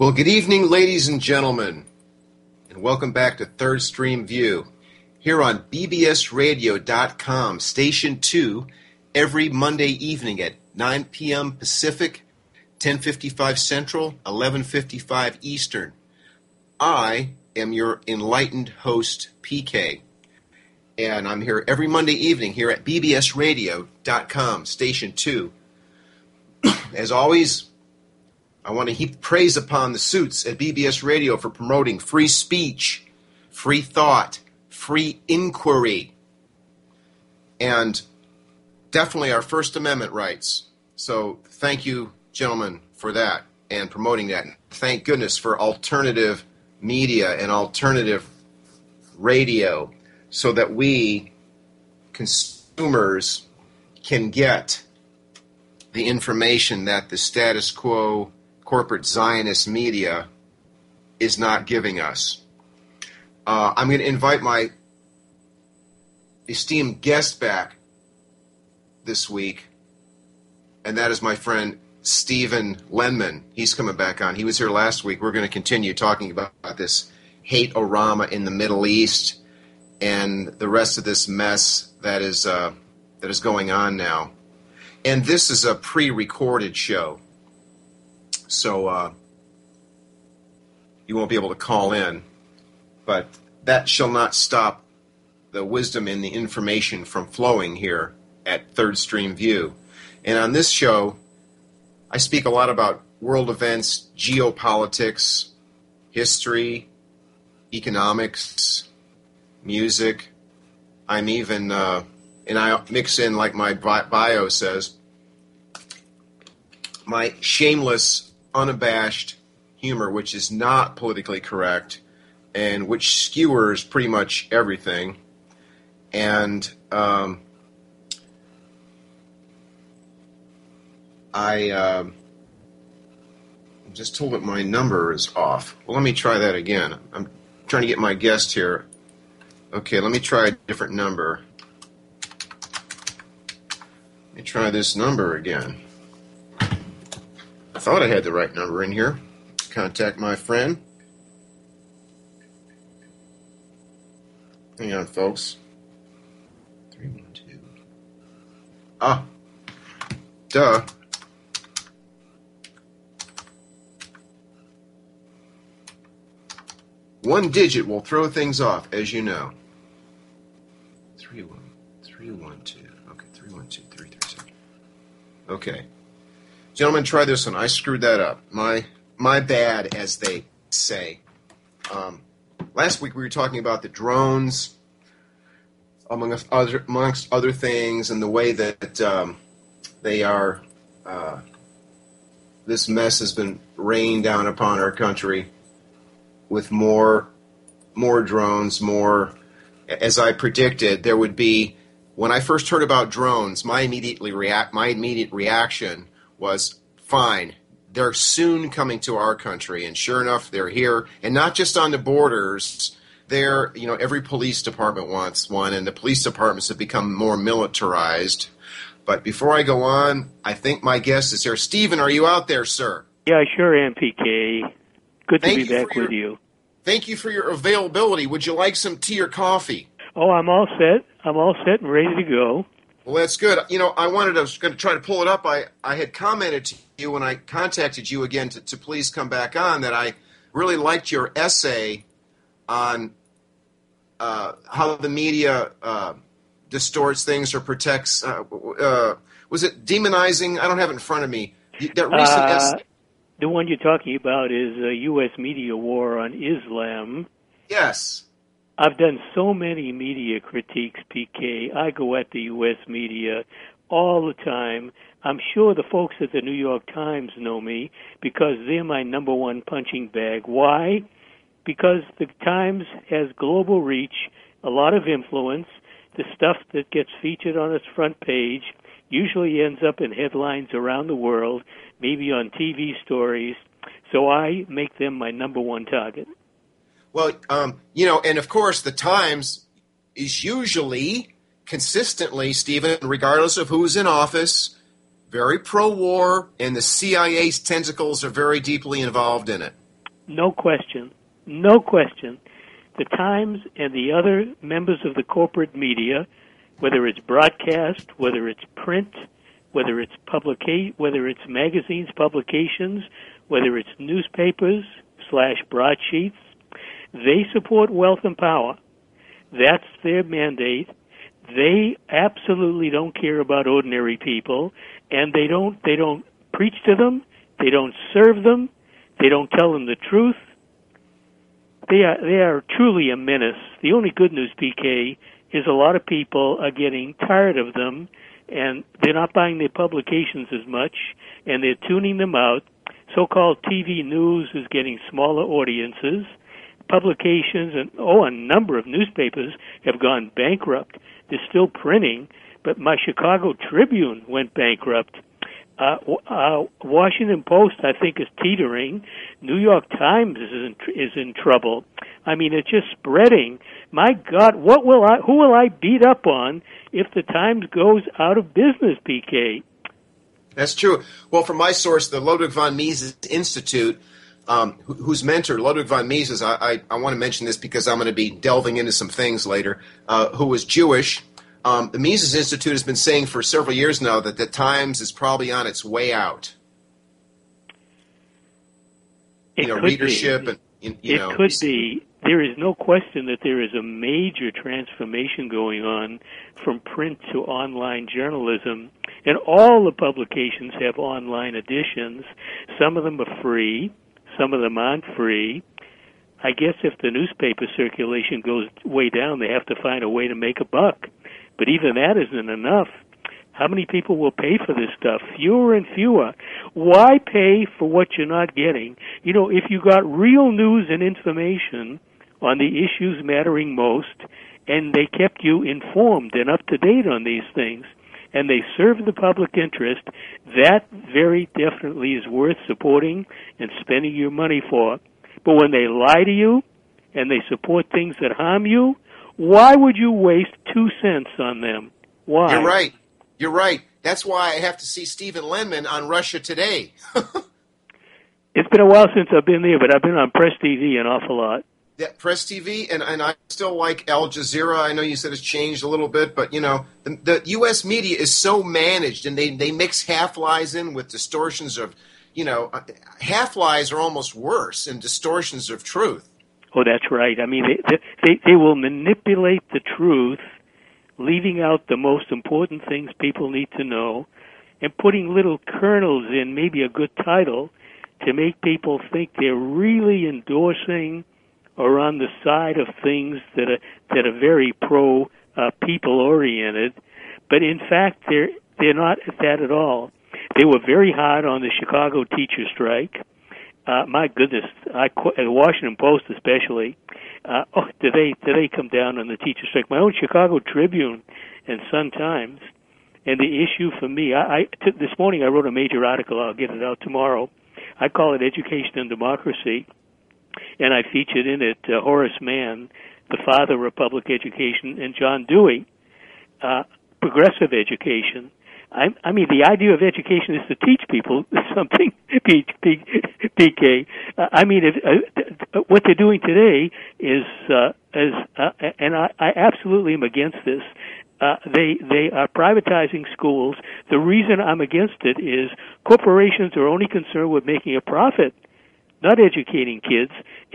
Well, good evening, ladies and gentlemen, and welcome back to Third Stream View here on bbsradio.com, Station 2, every Monday evening at 9 p.m. Pacific, 10:55 Central, 11:55 Eastern. I am your enlightened host, PK, and I'm here every Monday evening here at bbsradio.com, Station 2. As always, I want to heap praise upon the suits at BBS Radio for promoting free speech, free thought, free inquiry, and definitely our First Amendment rights. So thank you, gentlemen, for that and promoting that. Thank goodness for alternative media and alternative radio so that we, consumers, can get the information that the status quo corporate Zionist media is not giving us. I'm going to invite my esteemed guest back this week, and that is my friend Stephen Lenman. He's coming back on. He was here last week. We're going to continue talking about this hate-orama in the Middle East and the rest of this mess that is going on now. And this is a pre-recorded show, so you won't be able to call in. But that shall not stop the wisdom and the information from flowing here at Third Stream View. And on this show, I speak a lot about world events, geopolitics, history, economics, music. I'm even, and I mix in, like my bio says, my shameless, unabashed humor, which is not politically correct and which skewers pretty much everything. And I'm just told that my number is off. Well, let me try that again. I'm trying to get my guest here. Okay, let me try a different number. Let me try this number again. I thought I had the right number in here. Contact my friend. Hang on, folks. 312. Ah. Duh. One digit will throw things off, as you know. 312. Okay, 312-337. Okay. Gentlemen, try this one. I screwed that up. My bad, as they say. Last week we were talking about the drones, amongst other things, and the way that they are. This mess has been rained down upon our country with more drones, more. As I predicted, there would be. When I first heard about drones, my immediate reaction was, fine, they're soon coming to our country, and sure enough, they're here, and not just on the borders. They're, every police department wants one, and the police departments have become more militarized. But before I go on, I think my guest is here. Stephen, are you out there, sir? Yeah, I sure am, PK. Good to be back with you. Thank you for your availability. Would you like some tea or coffee? Oh, I'm all set. I'm all set and ready to go. Well, that's good. I was going to try to pull it up. I had commented to you when I contacted you again to please come back on that I really liked your essay on how the media distorts things or protects. Was it demonizing? I don't have it in front of me. That recent essay. The one you're talking about is U.S. media war on Islam. Yes. I've done so many media critiques, PK. I go at the U.S. media all the time. I'm sure the folks at the New York Times know me because they're my number one punching bag. Why? Because the Times has global reach, a lot of influence. The stuff that gets featured on its front page usually ends up in headlines around the world, maybe on TV stories. So I make them my number one target. Well, and of course the Times is usually, consistently, Stephen, regardless of who's in office, very pro-war, and the CIA's tentacles are very deeply involved in it. No question. No question. The Times and the other members of the corporate media, whether it's broadcast, whether it's print, whether it's whether it's magazines, publications, whether it's newspapers / broadsheets, they support wealth and power. That's their mandate. They absolutely don't care about ordinary people, and they don't preach to them. They don't serve them. They don't tell them the truth. They are truly a menace. The only good news, PK, is a lot of people are getting tired of them, and they're not buying their publications as much, and they're tuning them out. So-called TV news is getting smaller audiences. Publications and a number of newspapers have gone bankrupt. They're still printing, but my Chicago Tribune went bankrupt. Washington Post, I think, is teetering. New York Times is in trouble. I mean, it's just spreading. My God, who will I beat up on if the Times goes out of business, PK? That's true. Well, from my source, the Ludwig von Mises Institute, whose mentor, Ludwig von Mises, I want to mention this because I'm going to be delving into some things later, who was Jewish. The Mises Institute has been saying for several years now that the Times is probably on its way out. Readership and it could be. There is no question that there is a major transformation going on from print to online journalism, and all the publications have online editions. Some of them are free, some of them aren't free. I guess if the newspaper circulation goes way down, they have to find a way to make a buck. But even that isn't enough. How many people will pay for this stuff? Fewer and fewer. Why pay for what you're not getting? If you got real news and information on the issues mattering most, and they kept you informed and up to date on these things, and they serve the public interest, that very definitely is worth supporting and spending your money for. But when they lie to you and they support things that harm you, why would you waste 2 cents on them? Why? You're right. That's why I have to see Stephen Lenman on Russia Today. It's been a while since I've been there, but I've been on Press TV an awful lot. Yeah, Press TV, and I still like Al Jazeera. I know you said it's changed a little bit, but, the U.S. media is so managed, and they mix half-lies in with distortions of, half-lies are almost worse than distortions of truth. Oh, that's right. I mean, they will manipulate the truth, leaving out the most important things people need to know, and putting little kernels in, maybe a good title, to make people think they're really endorsing or on the side of things that are very pro people oriented, but in fact they're not that at all. They were very hard on the Chicago teacher strike. My goodness, the Washington Post especially. Did they come down on the teacher strike? My own Chicago Tribune and Sun-Times. And the issue for me, this morning I wrote a major article. I'll get it out tomorrow. I call it Education and Democracy. And I featured in it Horace Mann, the father of public education, and John Dewey, progressive education. I mean, the idea of education is to teach people something, PK. I mean, what they're doing today is and I absolutely am against this. They are privatizing schools. The reason I'm against it is corporations are only concerned with making a profit, not educating kids.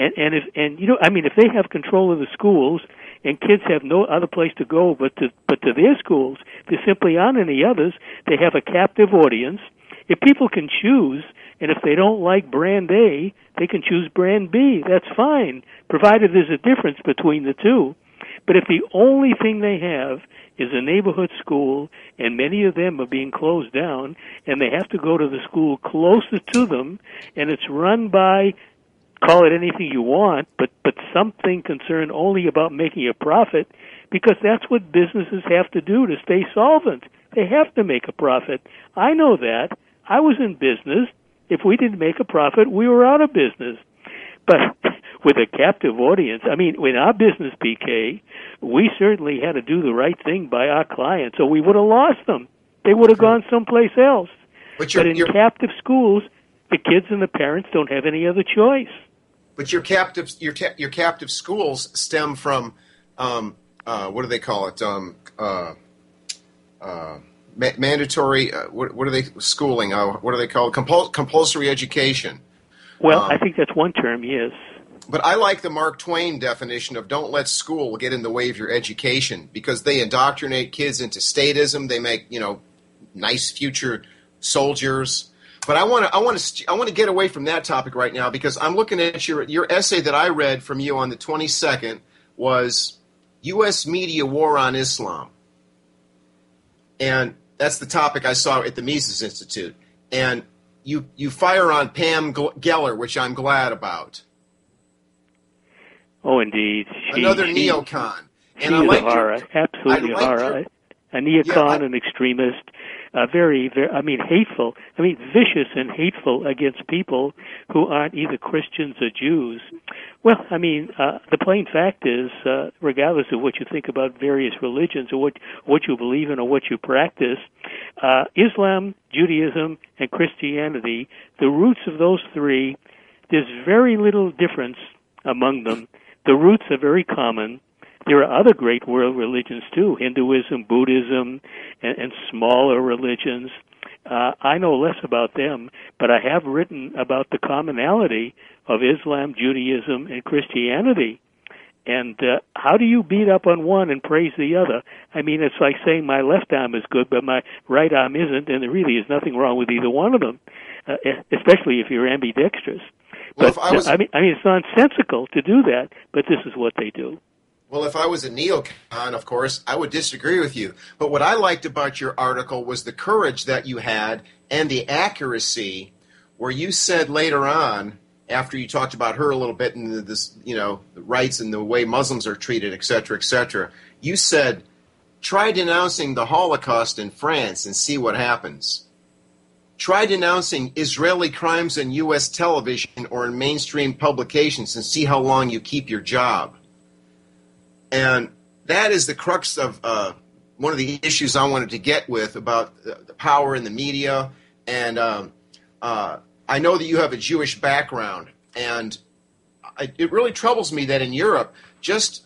If they have control of the schools and kids have no other place to go but to their schools, there simply aren't any others. They have a captive audience. If people can choose, and if they don't like brand A, they can choose brand B. That's fine, provided there's a difference between the two. But if the only thing they have is a neighborhood school, and many of them are being closed down, and they have to go to the school closest to them, and it's run by, call it anything you want, but something concerned only about making a profit, because that's what businesses have to do to stay solvent. They have to make a profit. I know that. I was in business. If we didn't make a profit, we were out of business. But with a captive audience, I mean, in our business, PK, we certainly had to do the right thing by our clients, or we would have lost them. They would have gone someplace else. But in captive schools, the kids and the parents don't have any other choice. But your captive schools stem from what do they call it? Mandatory. What are they schooling? What are they called? Compulsory education. Well, I think that's one term. Yes. But I like the Mark Twain definition of don't let school get in the way of your education, because they indoctrinate kids into statism. They make nice future soldiers. But I want to get away from that topic right now, because I'm looking at your essay that I read from you on the 22nd was U.S. Media War on Islam, and that's the topic I saw at the Mises Institute. And you fire on Pam Geller, which I'm glad about. Oh, indeed. Another neocon. She's a horror, absolutely a horror. A neocon, an extremist, very, very, hateful, vicious and hateful against people who aren't either Christians or Jews. Well, the plain fact is, regardless of what you think about various religions or what you believe in or what you practice, Islam, Judaism, and Christianity, the roots of those three, there's very little difference among them. The roots are very common. There are other great world religions too, Hinduism, Buddhism, and smaller religions. I know less about them, but I have written about the commonality of Islam, Judaism, and Christianity. And how do you beat up on one and praise the other? It's like saying my left arm is good, but my right arm isn't, and there really is nothing wrong with either one of them, especially if you're ambidextrous. Well, but it's nonsensical to do that, but this is what they do. Well, if I was a neocon, of course, I would disagree with you. But what I liked about your article was the courage that you had and the accuracy, where you said later on, after you talked about her a little bit and the rights and the way Muslims are treated, et cetera, you said, try denouncing the Holocaust in France and see what happens. Try denouncing Israeli crimes on U.S. television or in mainstream publications and see how long you keep your job. And that is the crux of one of the issues I wanted to get with about the power in the media. And I know that you have a Jewish background, and it really troubles me that in Europe, just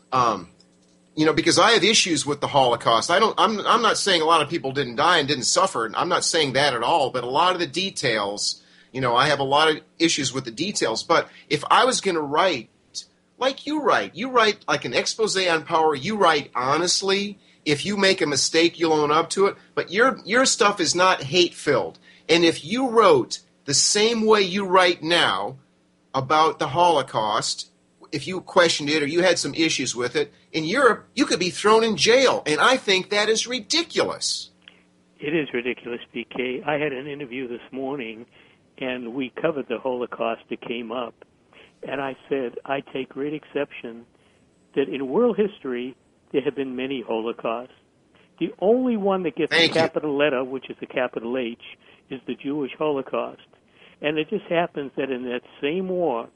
because I have issues with the Holocaust. I'm not saying a lot of people didn't die and didn't suffer. I'm not saying that at all. But a lot of the details, I have a lot of issues with the details. But if I was going to write, like you write like an expose on power. You write honestly. If you make a mistake, you'll own up to it. But your stuff is not hate-filled. And if you wrote the same way you write now about the Holocaust, if you questioned it or you had some issues with it, in Europe, you could be thrown in jail. And I think that is ridiculous. It is ridiculous, BK. I had an interview this morning, and we covered the Holocaust that came up. And I said, I take great exception that in world history, there have been many Holocausts. The only one that gets a capital letter, which is a capital H, is the Jewish Holocaust. And it just happens that in that same war,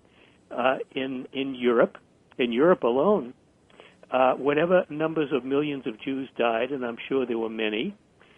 in Europe alone, whatever numbers of millions of Jews died, and I'm sure there were many,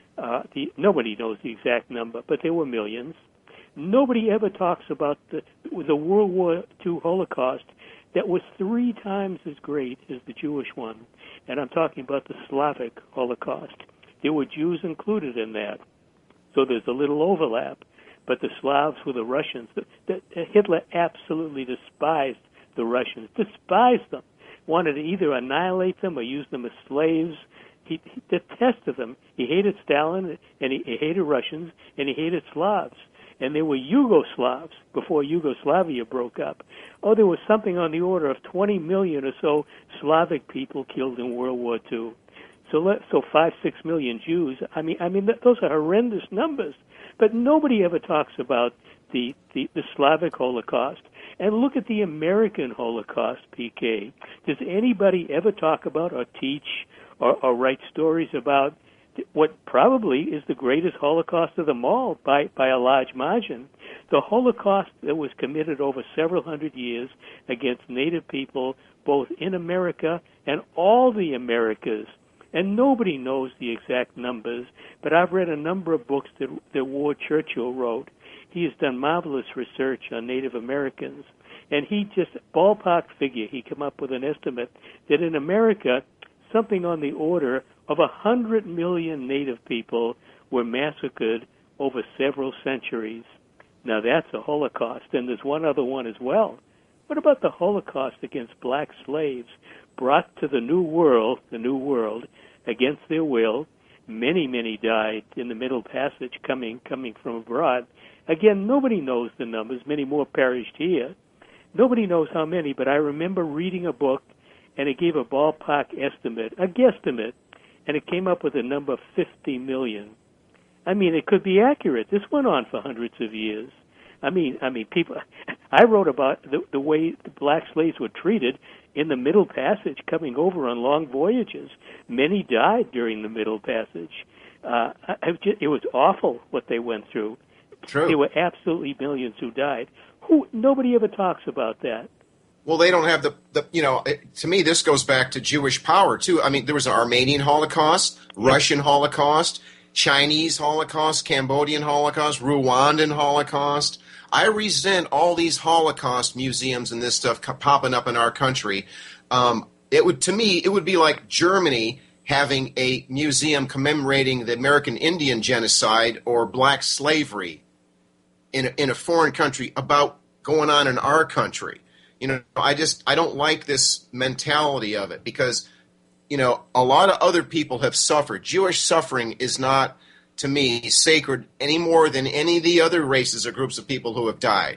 nobody knows the exact number, but there were millions. Nobody ever talks about the World War II Holocaust that was 3 times as great as the Jewish one. And I'm talking about the Slavic Holocaust. There were Jews included in that. So there's a little overlap. But the Slavs were the Russians. Hitler absolutely despised the Russians, despised them, wanted to either annihilate them or use them as slaves. He detested them. He hated Stalin, and he hated Russians, and he hated Slavs. And there were Yugoslavs before Yugoslavia broke up. Oh, there was something on the order of 20 million or so Slavic people killed in World War II. So 5-6 million Jews. Those are horrendous numbers. But nobody ever talks about the Slavic Holocaust. And look at the American Holocaust, PK. Does anybody ever talk about or teach or write stories about what probably is the greatest Holocaust of them all by a large margin? The Holocaust that was committed over several hundred years against Native people, both in America and all the Americas. And nobody knows the exact numbers, but I've read a number of books that Ward Churchill wrote. He has done marvelous research on Native Americans, And he just, ballpark figure, he came up with an estimate that in America, something on the order of 100 million native people were massacred over several centuries. Now that's a Holocaust, and there's one other one as well. What about the Holocaust against black slaves brought to the New World, against their will? Many, many died in the Middle Passage coming from abroad. Again, nobody knows the numbers. Many more perished here. Nobody knows how many, but I remember reading a book, and it gave a ballpark estimate, a guesstimate, and it came up with a number 50 million. I mean, it could be accurate. This went on for hundreds of years. I mean, people. I wrote about the way the black slaves were treated in the Middle Passage, coming over on long voyages. Many died during the Middle Passage. It was awful what they went through. True. There were absolutely millions who died. Nobody ever talks about that. Well, they don't have to me, this goes back to Jewish power, too. I mean, there was an Armenian Holocaust, Russian Holocaust, Chinese Holocaust, Cambodian Holocaust, Rwandan Holocaust. I resent all these Holocaust museums and this stuff popping up in our country. It would be like Germany having a museum commemorating the American Indian genocide or black slavery in a foreign country about going on in our country. I don't like this mentality of it because, a lot of other people have suffered. Jewish suffering is not, to me, sacred any more than any of the other races or groups of people who have died.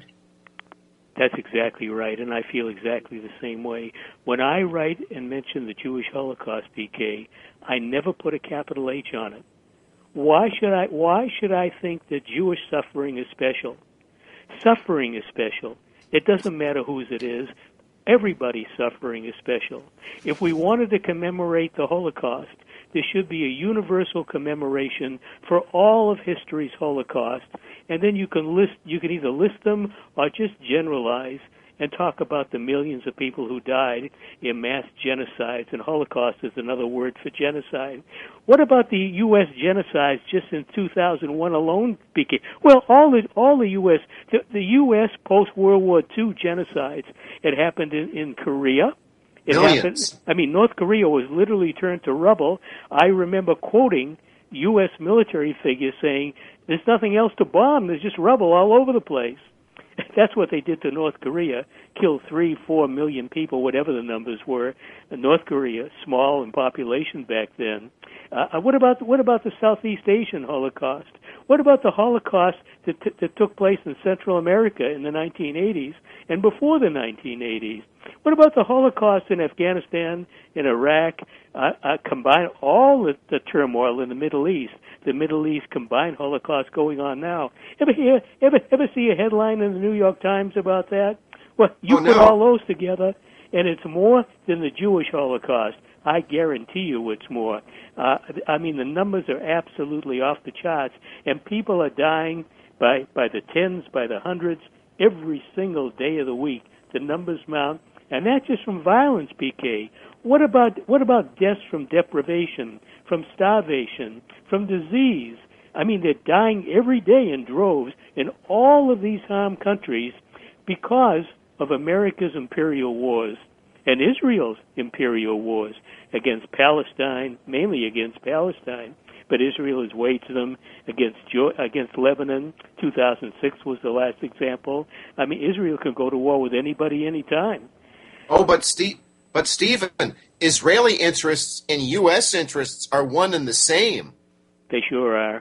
That's exactly right, and I feel exactly the same way. When I write and mention the Jewish Holocaust, PK, I never put a capital H on it. Why should I think that Jewish suffering is special? Suffering is special. It doesn't matter whose it is. Everybody's suffering is special. If we wanted to commemorate the Holocaust, there should be a universal commemoration for all of history's Holocaust, and then you can either list them or just generalize and talk about the millions of people who died in mass genocides, and Holocaust is another word for genocide. What about the U.S. genocides just in 2001 alone, PK? Well, all the U.S. the U.S. post-World War II genocides, it happened in Korea. Millions. North Korea was literally turned to rubble. I remember quoting U.S. military figures saying, there's nothing else to bomb, there's just rubble all over the place. That's what they did to North Korea, killed 3-4 million people, whatever the numbers were. North Korea, small in population back then. What about the Southeast Asian Holocaust? What about the Holocaust that took place in Central America in the 1980s and before the 1980s? What about the Holocaust in Afghanistan, in Iraq, combine all the turmoil in the Middle East combined Holocaust going on now? Ever see a headline in the New York Times about that? Well, put all those together, and it's more than the Jewish Holocaust. I guarantee you it's more. The numbers are absolutely off the charts, and people are dying by the tens, by the hundreds, every single day of the week. The numbers mount, and that's just from violence, PK. What about deaths from deprivation, from starvation, from disease? They're dying every day in droves in all of these harmed countries because of America's imperial wars and Israel's imperial wars against Palestine, mainly against Palestine, but Israel has waged them against Lebanon. 2006 was the last example. Israel can go to war with anybody, anytime. Oh, but Stephen, Israeli interests and U.S. interests are one and the same. They sure are.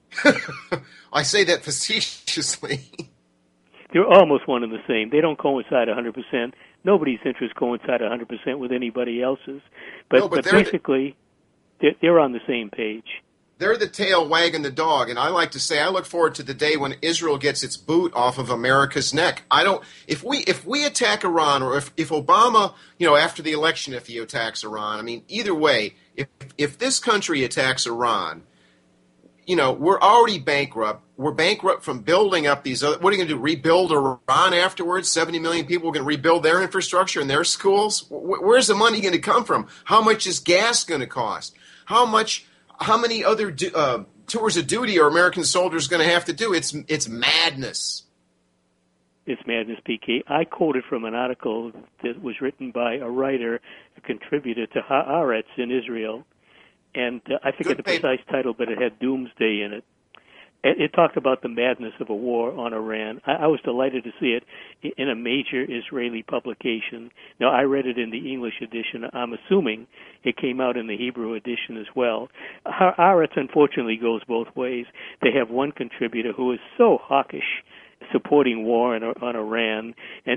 I say that facetiously. They're almost one and the same. They don't coincide 100%. Nobody's interests coincide 100% with anybody else's. But basically, they're on the same page. They're the tail wagging the dog, and I like to say I look forward to the day when Israel gets its boot off of America's neck. If we attack Iran, or if Obama, after the election, if he attacks Iran, either way, if this country attacks Iran, we're already bankrupt. We're bankrupt from building up these other. What are you going to do? Rebuild Iran afterwards? 70 million people are going to rebuild their infrastructure and their schools? Where's the money going to come from? How much is gas going to cost? How many other tours of duty are American soldiers going to have to do? It's madness. It's Madness, PK. I quoted from an article that was written by a writer, a contributor to Haaretz in Israel, and I forget the precise title, but it had Doomsday in it. It talked about the madness of a war on Iran. I was delighted to see it in a major Israeli publication. Now, I read it in the English edition. I'm assuming it came out in the Hebrew edition as well. Haaretz, unfortunately, goes both ways. They have one contributor who is so hawkish, supporting war on Iran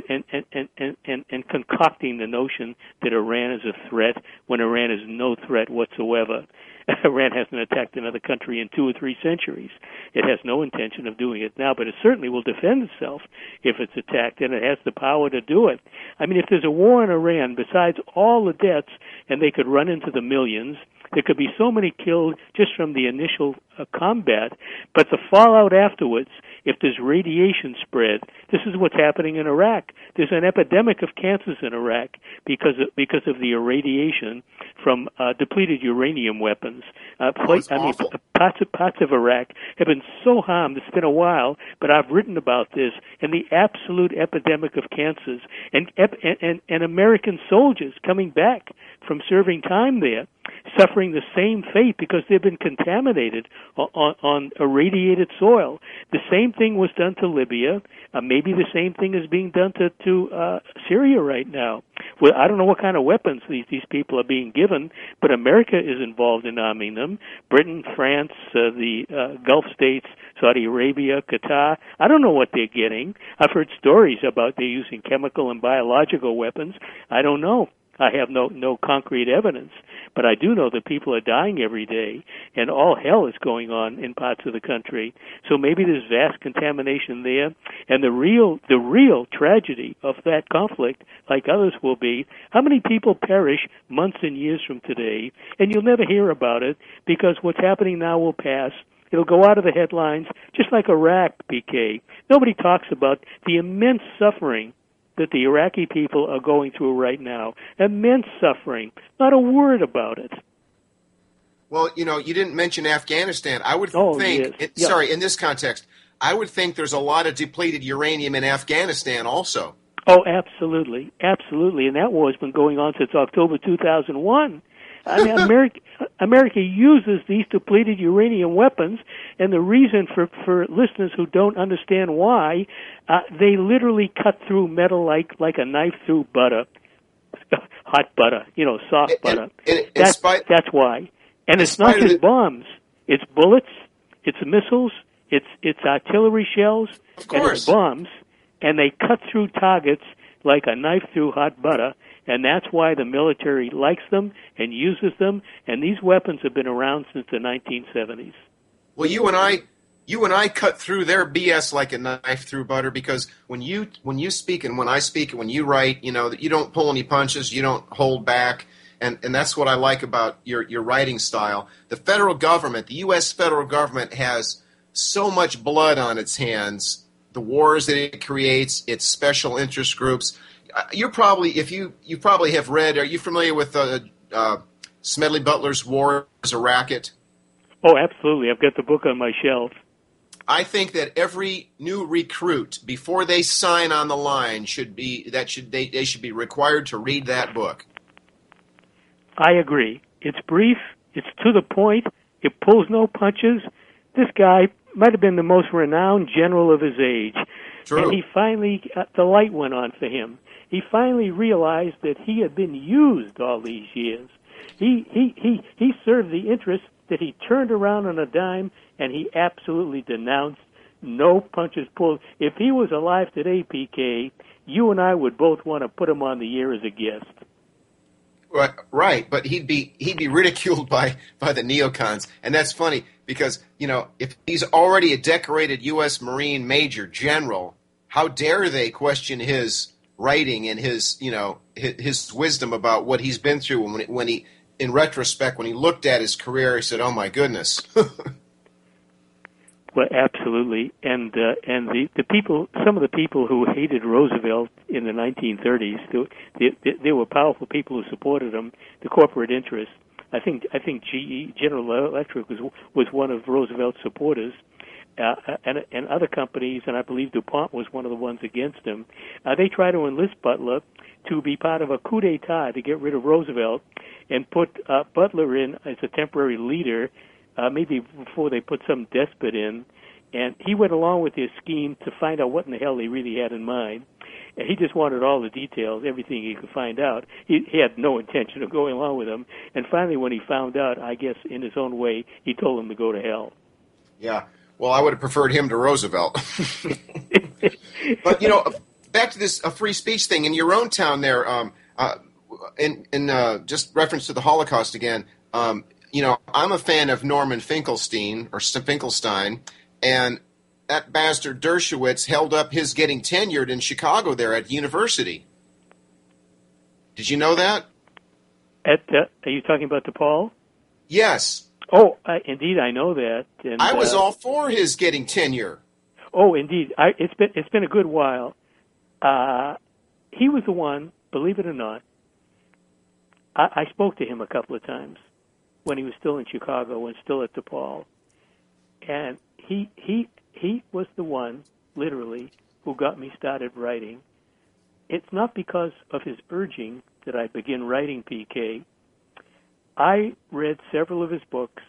and concocting the notion that Iran is a threat when Iran is no threat whatsoever. Iran hasn't attacked another country in 2 or 3 centuries. It has no intention of doing it now, but it certainly will defend itself if it's attacked, and it has the power to do it. I mean, if there's a war in Iran, besides all the deaths, and they could run into the millions, there could be so many killed just from the initial combat, but the fallout afterwards, if there's radiation spread, this is what's happening in Iraq. There's an epidemic of cancers in Iraq because of the irradiation from depleted uranium weapons. Parts of Iraq have been so harmed. It's been a while, but I've written about this and the absolute epidemic of cancers and American soldiers coming back from serving time there, suffering the same fate because they've been contaminated on irradiated soil. The same thing was done to Libya. Maybe the same thing is being done to Syria right now. Well, I don't know what kind of weapons these people are being given, but America is involved in arming them. Britain, France, the Gulf states, Saudi Arabia, Qatar. I don't know what they're getting. I've heard stories about they're using chemical and biological weapons. I don't know. I have no concrete evidence, but I do know that people are dying every day, and all hell is going on in parts of the country. So maybe there's vast contamination there, and the real tragedy of that conflict, like others will be, how many people perish months and years from today, and you'll never hear about it because what's happening now will pass. It'll go out of the headlines, just like Iraq, PK. Nobody talks about the immense suffering that the Iraqi people are going through right now. Immense suffering. Not a word about it. Well, you didn't mention Afghanistan. I would think, yes. Sorry, in this context, I would think there's a lot of depleted uranium in Afghanistan also. Oh, absolutely. Absolutely. And that war has been going on since October 2001. I mean, America uses these depleted uranium weapons, and the reason for listeners who don't understand why, they literally cut through metal like a knife through butter, hot butter, soft butter. That's why. And it's not just bombs. It's bullets, it's missiles, it's artillery shells, and it's bombs, and they cut through targets like a knife through hot butter. And that's why the military likes them and uses them. And these weapons have been around since the 1970s. Well, you and I cut through their BS like a knife through butter because when you speak and when I speak and when you write, you don't pull any punches, you don't hold back, and that's what I like about your writing style. The federal government, the U.S. federal government, has so much blood on its hands. The wars that it creates, its special interest groups. You're probably, if you probably have read, are you familiar with Smedley Butler's War as a Racket? Oh, absolutely. I've got the book on my shelf. I think that every new recruit, before they sign on the line, they should be required to read that book. I agree. It's brief. It's to the point. It pulls no punches. This guy might have been the most renowned general of his age. True. And he finally, the light went on for him. He finally realized that he had been used all these years. He served the interest that he turned around on a dime, and he absolutely denounced no punches pulled. If he was alive today, PK, you and I would both want to put him on the air as a guest. Right, but he'd be ridiculed by the neocons, and that's funny because if he's already a decorated U.S. Marine Major General, how dare they question his writing and his wisdom about what he's been through when he in retrospect when he looked at his career he said, oh my goodness. Well, absolutely, and the people, some of the people who hated Roosevelt in the 1930s, there were powerful people who supported him, the corporate interests. I think GE, General Electric, was one of Roosevelt's supporters. and other companies, and I believe DuPont was one of the ones against him. They tried to enlist Butler to be part of a coup d'etat to get rid of Roosevelt and put Butler in as a temporary leader, maybe before they put some despot in. And he went along with their scheme to find out what in the hell they really had in mind. And he just wanted all the details, everything he could find out. He had no intention of going along with them. And finally, when he found out, I guess in his own way, he told him to go to hell. Yeah. Well, I would have preferred him to Roosevelt. But, back to this free speech thing. In your own town there, in just reference to the Holocaust again, I'm a fan of Norman Finkelstein, or Finkelstein, and that bastard Dershowitz held up his getting tenured in Chicago there at university. Did you know that? Are you talking about DePaul? Yes. Oh, indeed, I know that. And, I was all for his getting tenure. Oh, indeed. It's been a good while. He was the one, believe it or not. I spoke to him a couple of times when he was still in Chicago and still at DePaul, and he was the one, literally, who got me started writing. It's not because of his urging that I began writing, PK. I read several of his books.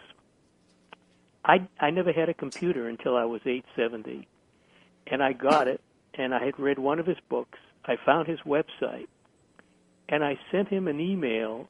I never had a computer until I was 870, and I got it, and I had read one of his books. I found his website, and I sent him an email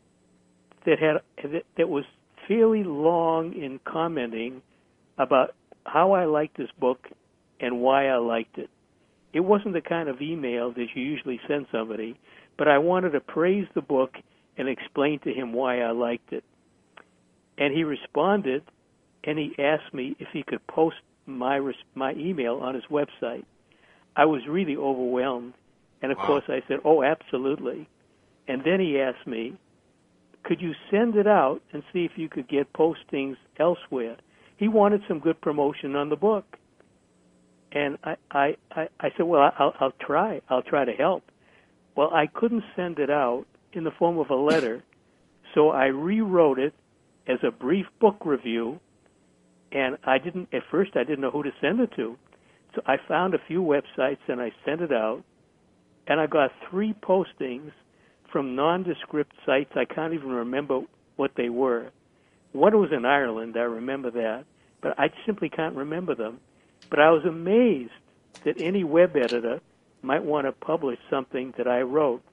that was fairly long in commenting about how I liked this book and why I liked it. It wasn't the kind of email that you usually send somebody, but I wanted to praise the book and explain to him why I liked it. And he responded, and he asked me if he could post my email on his website. I was really overwhelmed, and of course I said, oh, absolutely. And then he asked me, could you send it out and see if you could get postings elsewhere? He wanted some good promotion on the book. And I said, well, I'll try. I'll try to help. Well, I couldn't send it out in the form of a letter, so I rewrote it as a brief book review, and at first I didn't know who to send it to. So I found a few websites and I sent it out, and I got 3 postings from nondescript sites. I can't even remember what they were. One was in Ireland, I remember that, but I simply can't remember them. But I was amazed that any web editor might want to publish something that I wrote.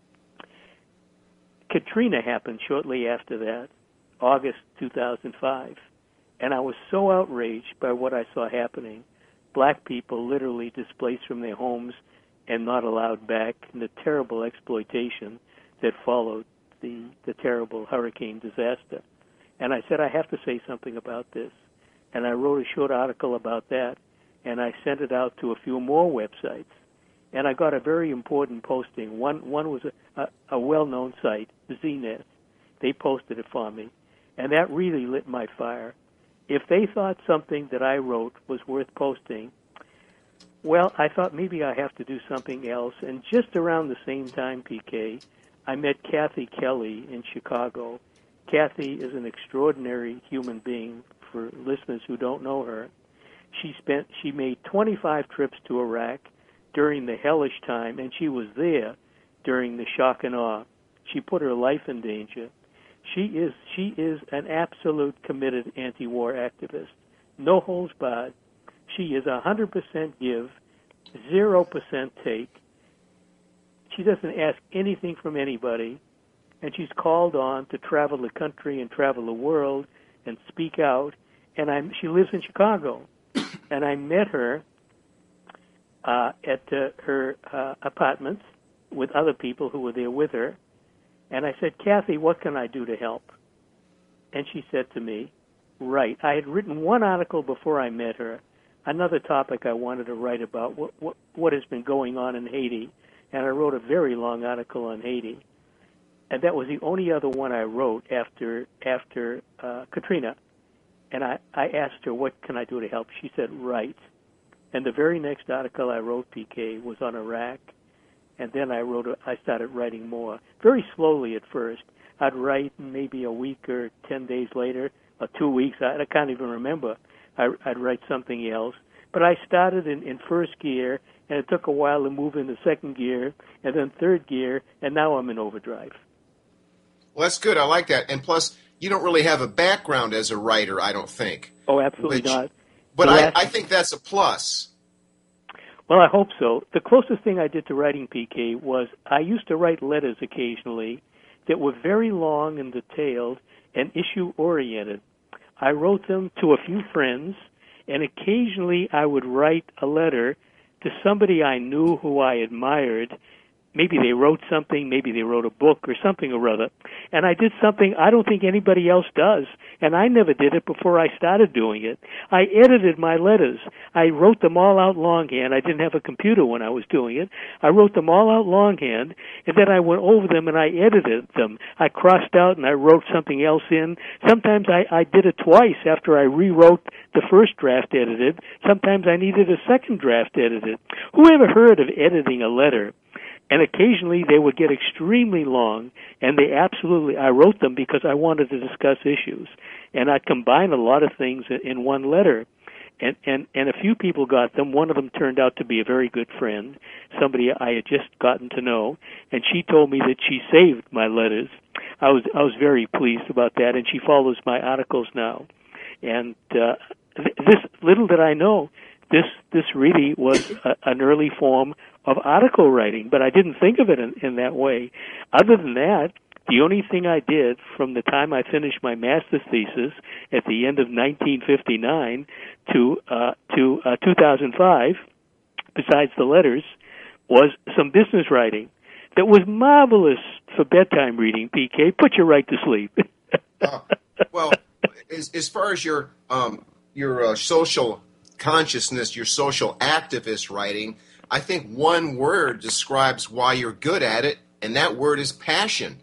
Katrina happened shortly after that, August 2005, and I was so outraged by what I saw happening. Black people literally displaced from their homes and not allowed back, and the terrible exploitation that followed the terrible hurricane disaster. And I said, I have to say something about this. And I wrote a short article about that, and I sent it out to a few more websites. And I got a very important posting. One was a well-known site, ZNet. They posted it for me, and that really lit my fire. If they thought something that I wrote was worth posting, well, I thought maybe I have to do something else. And just around the same time, PK, I met Kathy Kelly in Chicago. Kathy is an extraordinary human being. For listeners who don't know her, she made 25 trips to Iraq during the hellish time, and she was there during the shock and awe. She put her life in danger. She is an absolute committed anti-war activist. No holds barred. She is 100% give, 0% take. She doesn't ask anything from anybody, and she's called on to travel the country and travel the world and speak out. And she lives in Chicago, and I met her at her apartments with other people who were there with her. And I said, Kathy, what can I do to help? And she said to me, right. I had written one article before I met her, another topic I wanted to write about, what has been going on in Haiti. And I wrote a very long article on Haiti. And that was the only other one I wrote after Katrina. And I asked her, what can I do to help? She said, write. And the very next article I wrote, PK, was on Iraq. And then I started writing more, very slowly at first. I'd write maybe a week or 10 days later, or 2 weeks. I can't even remember. I'd write something else. But I started in first gear, and it took a while to move into second gear, and then third gear, and now I'm in overdrive. Well, that's good. I like that. And plus, you don't really have a background as a writer, I don't think. Oh, absolutely not. But I think that's a plus. Well, I hope so. The closest thing I did to writing, PK, was I used to write letters occasionally that were very long and detailed and issue-oriented. I wrote them to a few friends, and occasionally I would write a letter to somebody I knew who I admired. Maybe they wrote something, maybe they wrote a book or something or other. And I did something I don't think anybody else does, and I never did it before I started doing it. I edited my letters. I wrote them all out longhand. I didn't have a computer when I was doing it. I wrote them all out longhand, and then I went over them and I edited them. I crossed out and I wrote something else in. Sometimes I did it twice after I rewrote the first draft edited. Sometimes I needed a second draft edited. Who ever heard of editing a letter? And occasionally they would get extremely long, and I wrote them because I wanted to discuss issues. And I combined a lot of things in one letter. And a few people got them. One of them turned out to be a very good friend, somebody I had just gotten to know, and she told me that she saved my letters. I was very pleased about that, and she follows my articles now. And this little did I know, this really was an early form of article writing, but I didn't think of it in that way. Other than that, the only thing I did from the time I finished my master's thesis at the end of 1959 to 2005, besides the letters, was some business writing that was marvelous for bedtime reading, PK. Put you right to sleep. Well, as far as your social consciousness, your social activist writing, I think one word describes why you're good at it, and that word is passion.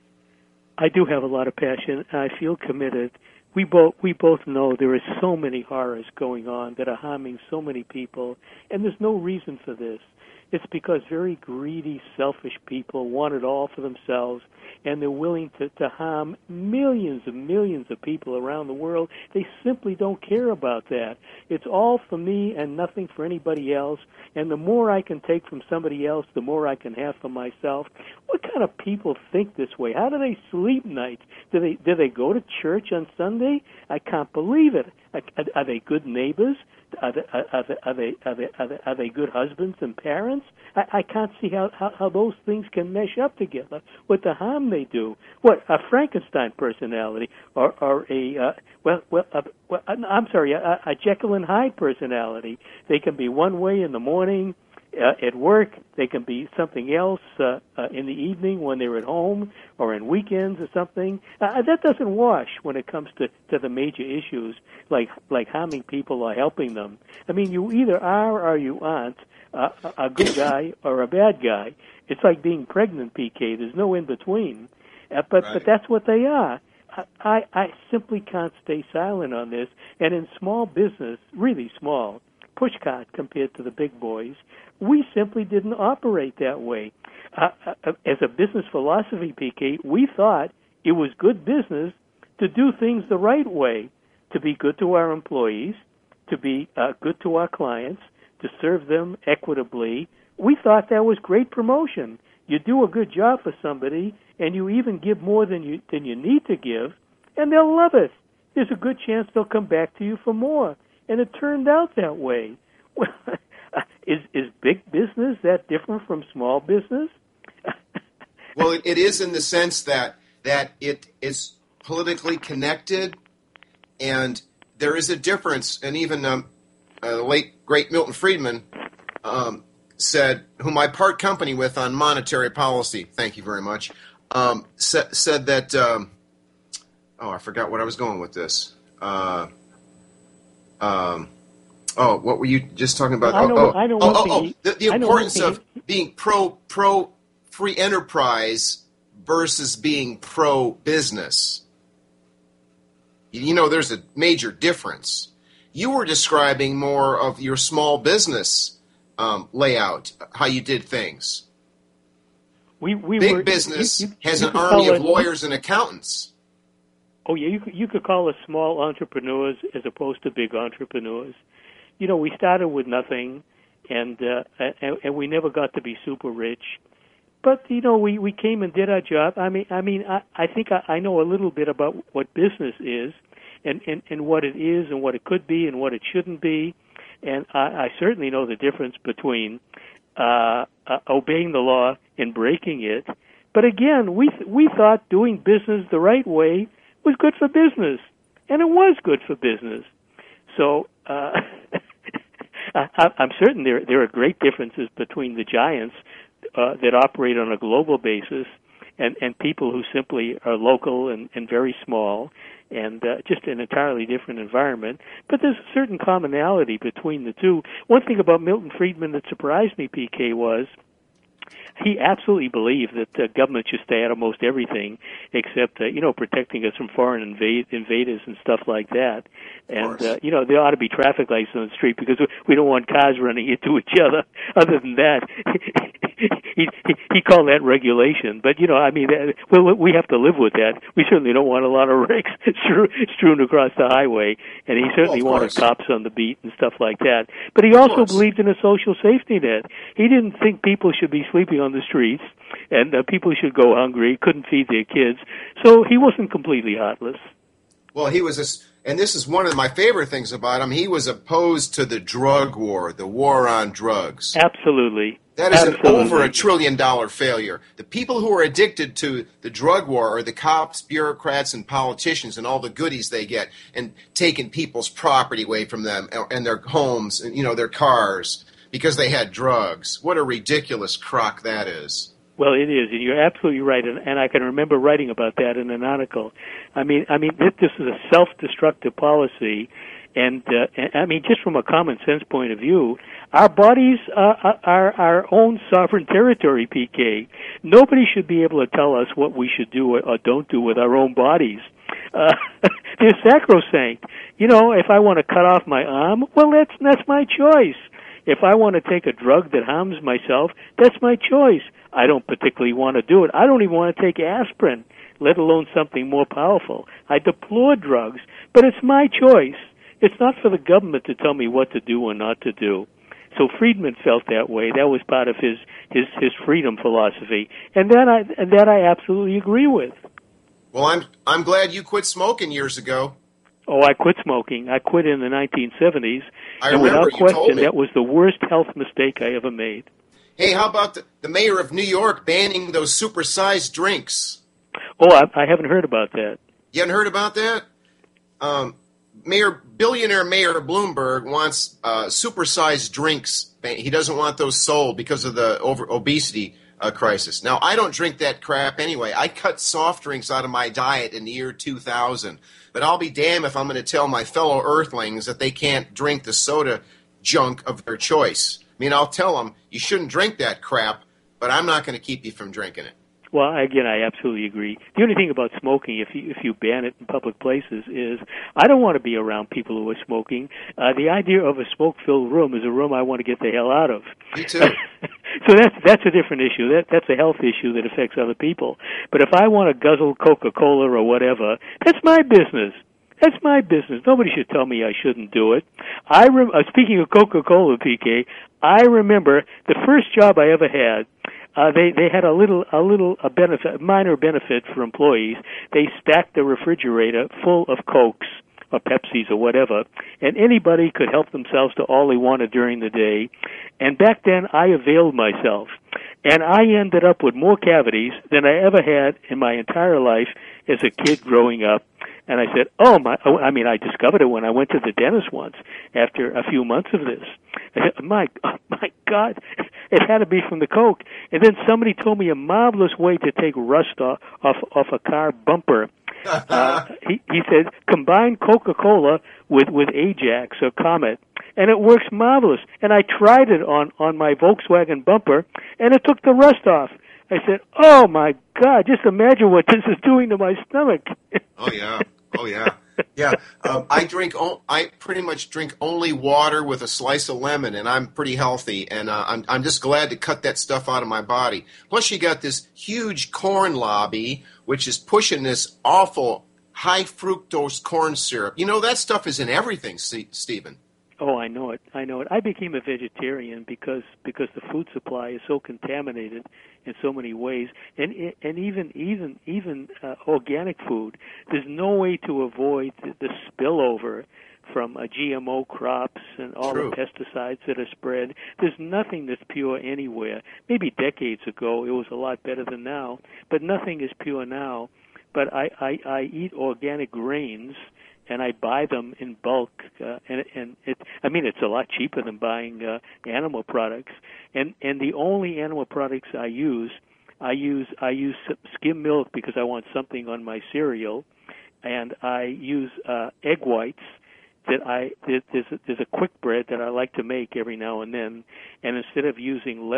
I do have a lot of passion. I feel committed. We both know there are so many horrors going on that are harming so many people, and there's no reason for this. It's because very greedy, selfish people want it all for themselves, and they're willing to harm millions and millions of people around the world. They simply don't care about that. It's all for me and nothing for anybody else, and the more I can take from somebody else, the more I can have for myself. What kind of people think this way? How do they sleep nights? Do they go to church on Sunday? I can't believe it. Are they good neighbors? Are they good husbands and parents? I can't see how those things can mesh up together with the harm they do. What, a Frankenstein personality or a Jekyll and Hyde personality? They can be one way in the morning at work. They can be something else in the evening when they're at home or in weekends or something. That doesn't wash when it comes to the major issues like harming people or helping them. I mean, you either are or you aren't a good guy or a bad guy. It's like being pregnant, PK. There's no in between. But that's what they are. I simply can't stay silent on this. And in small business, really small, pushcart compared to the big boys, we simply didn't operate that way. As a business philosophy, PK, we thought it was good business to do things the right way, to be good to our employees, to be good to our clients, to serve them equitably. We thought that was great promotion. You do a good job for somebody, and you even give more than you need to give, and they'll love it. There's a good chance they'll come back to you for more. And it turned out that way. Well, is big business that different from small business? Well, it is in the sense that it is politically connected, and there is a difference. And even the late, great Milton Friedman said, whom I part company with on monetary policy, thank you very much, said that, I forgot what I was going with this. What were you just talking about? The importance of being pro free enterprise versus being pro business. You know, there's a major difference. You were describing more of your small business layout, how you did things. Big business has an army of lawyers and accountants. Oh yeah, you could call us small entrepreneurs as opposed to big entrepreneurs. We started with nothing, and we never got to be super rich. But we came and did our job. I think I know a little bit about what business is, and what it is, and what it could be, and what it shouldn't be, and I certainly know the difference between obeying the law and breaking it. But again, we thought doing business the right way was good for business, and it was good for business. So I'm certain there are great differences between the giants that operate on a global basis and people who simply are local and very small and just an entirely different environment. But there's a certain commonality between the two. One thing about Milton Friedman that surprised me, PK, was he absolutely believed that government should stay out of most everything except, protecting us from foreign invaders and stuff like that. And, there ought to be traffic lights on the street because we don't want cars running into each other. Other than that, he called that regulation. But, we have to live with that. We certainly don't want a lot of rakes strewn across the highway. And he certainly wanted cops on the beat and stuff like that. But he also believed in a social safety net. He didn't think people should be sleeping on the streets and people should go hungry, couldn't feed their kids. So he wasn't completely heartless. Well, he was, and this is one of my favorite things about him, he was opposed to the drug war, the war on drugs. Absolutely. That is over $1 trillion failure. The people who are addicted to the drug war are the cops, bureaucrats, and politicians and all the goodies they get and taking people's property away from them and their homes and, their cars because they had drugs. What a ridiculous crock that is. Well, it is, and you're absolutely right, and I can remember writing about that in an article. This is a self-destructive policy, and just from a common sense point of view, our bodies are our own sovereign territory, PK. Nobody should be able to tell us what we should do or don't do with our own bodies. They're sacrosanct. If I want to cut off my arm, well, that's my choice. If I want to take a drug that harms myself, that's my choice. I don't particularly want to do it. I don't even want to take aspirin, let alone something more powerful. I deplore drugs, but it's my choice. It's not for the government to tell me what to do or not to do. So Friedman felt that way. That was part of his freedom philosophy, and that I absolutely agree with. Well, I'm glad you quit smoking years ago. Oh, I quit smoking. I quit in the 1970s, and without question, that was the worst health mistake I ever made. Hey, how about the mayor of New York banning those supersized drinks? Oh, I haven't heard about that. You haven't heard about that? Billionaire Mayor Bloomberg wants supersized drinks. He doesn't want those sold because of the obesity crisis. Now, I don't drink that crap anyway. I cut soft drinks out of my diet in the year 2000. But I'll be damned if I'm going to tell my fellow earthlings that they can't drink the soda junk of their choice. I'll tell them, you shouldn't drink that crap, but I'm not going to keep you from drinking it. Well, again, I absolutely agree. The only thing about smoking, if you ban it in public places, is I don't want to be around people who are smoking. The idea of a smoke-filled room is a room I want to get the hell out of. Me too. So that's a different issue. That's a health issue that affects other people. But if I want to guzzle Coca-Cola or whatever, that's my business. That's my business. Nobody should tell me I shouldn't do it. Speaking of Coca-Cola, PK, I remember the first job I ever had. They had a minor benefit for employees. They stacked the refrigerator full of Cokes or Pepsis or whatever, and anybody could help themselves to all they wanted during the day. And back then, I availed myself, and I ended up with more cavities than I ever had in my entire life as a kid growing up. And I said, I discovered it when I went to the dentist once after a few months of this. I said, my God, it had to be from the Coke. And then somebody told me a marvelous way to take rust off a car bumper. He said, combine Coca-Cola with Ajax or Comet, and it works marvelous. And I tried it on my Volkswagen bumper, and it took the rust off. I said, oh, my God, just imagine what this is doing to my stomach. Oh, yeah. Oh, yeah. Yeah. I pretty much drink only water with a slice of lemon, and I'm pretty healthy, and I'm just glad to cut that stuff out of my body. Plus, you got this huge corn lobby, which is pushing this awful high fructose corn syrup. You know, that stuff is in everything, Stephen. Oh, I know it. I know it. I became a vegetarian because the food supply is so contaminated in so many ways, and even organic food. There's no way to avoid the spillover from GMO crops and all True. the pesticides that are spread. There's nothing that's pure anywhere. Maybe decades ago it was a lot better than now, but nothing is pure now. But I eat organic grains, and I buy them in bulk, and it's a lot cheaper than buying animal products. And the only animal products I use skim milk because I want something on my cereal, and I use egg whites. There's a quick bread that I like to make every now and then, and instead of using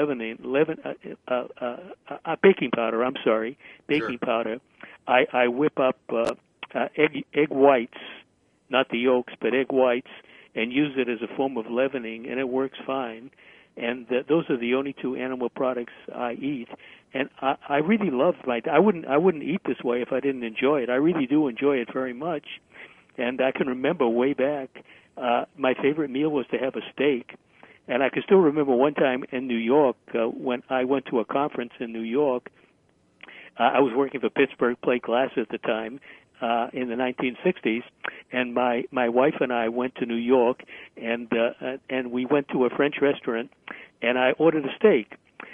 baking powder, Sure. powder, I whip up egg whites, not the yolks, but egg whites, and use it as a form of leavening, and it works fine. And those are the only two animal products I eat. And I really love I wouldn't eat this way if I didn't enjoy it. I really do enjoy it very much. And I can remember way back, my favorite meal was to have a steak. And I can still remember one time in New York, when I went to a conference in New York. I was working for Pittsburgh Plate Glass at the time, in the 1960s, and my wife and I went to New York, and we went to a French restaurant, and I ordered a steak.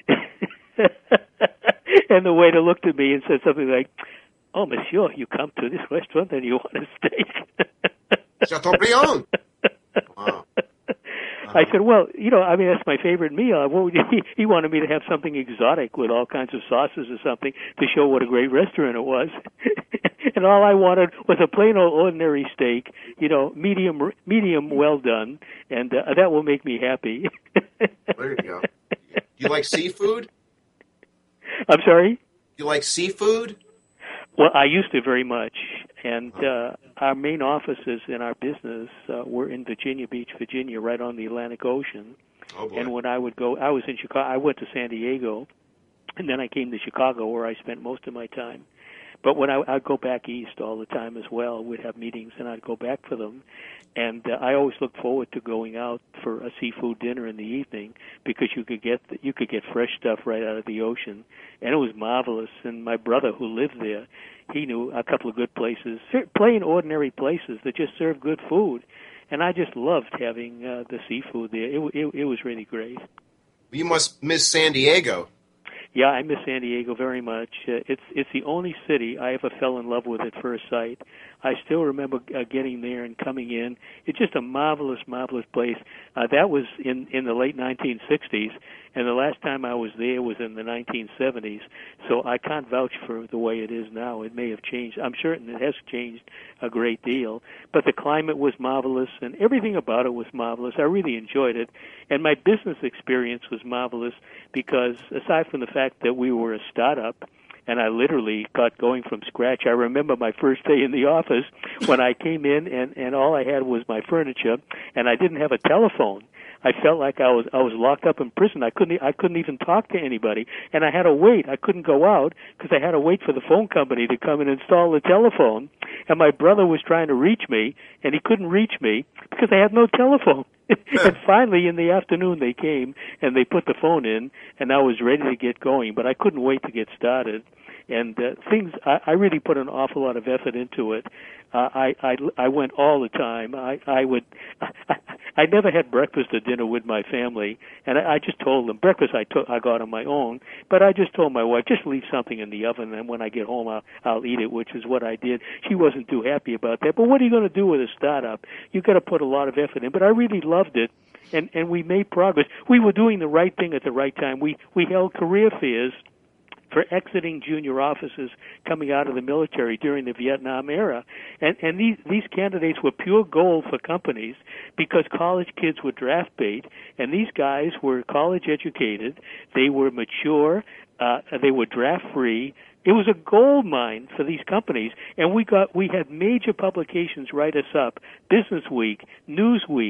And the waiter looked at me and said something like, "Oh, monsieur, you come to this restaurant and you want a steak?" Chateaubriand. Wow. I said, "Well, that's my favorite meal." Well, he wanted me to have something exotic with all kinds of sauces or something to show what a great restaurant it was. And all I wanted was a plain old ordinary steak, medium well done, and that will make me happy. There you go. You like seafood? I'm sorry? You like seafood? Well, I used to very much, and our main offices in our business were in Virginia Beach, Virginia, right on the Atlantic Ocean. Oh, boy. And when I would go, I was in Chicago. I went to San Diego, and then I came to Chicago, where I spent most of my time. But when I'd go back east all the time as well, we'd have meetings, and I'd go back for them. And I always looked forward to going out for a seafood dinner in the evening because you could get fresh stuff right out of the ocean, and it was marvelous. And my brother, who lived there, he knew a couple of good places, plain ordinary places that just served good food, and I just loved having the seafood there. It was really great. You must miss San Diego. Yeah, I miss San Diego very much. It's the only city I ever fell in love with at first sight. I still remember getting there and coming in. It's just a marvelous, marvelous place. That was in the late 1960s, and the last time I was there was in the 1970s. So I can't vouch for the way it is now. It may have changed. I'm certain it has changed a great deal. But the climate was marvelous, and everything about it was marvelous. I really enjoyed it. And my business experience was marvelous because, aside from the fact that we were a startup, and I literally got going from scratch. I remember my first day in the office when I came in, and all I had was my furniture, and I didn't have a telephone. I felt like I was locked up in prison. I couldn't even talk to anybody, and I had to wait. I couldn't go out because I had to wait for the phone company to come and install the telephone. And my brother was trying to reach me, and he couldn't reach me because I had no telephone. And finally, in the afternoon, they came and they put the phone in, and I was ready to get going. But I couldn't wait to get started. And I really put an awful lot of effort into it. I went all the time. I never had breakfast or dinner with my family, and I just told them breakfast I got on my own. But I just told my wife, just leave something in the oven, and when I get home, I'll eat it, which is what I did. She wasn't too happy about that. But what are you going to do with a startup? You got to put a lot of effort in. But I really loved it, and we made progress. We were doing the right thing at the right time. We held career fairs for exiting junior officers coming out of the military during the Vietnam era. And these candidates were pure gold for companies because college kids were draft bait, and these guys were college educated, they were mature, they were draft free. It was a gold mine for these companies, and we had major publications write us up, Business Week, Newsweek,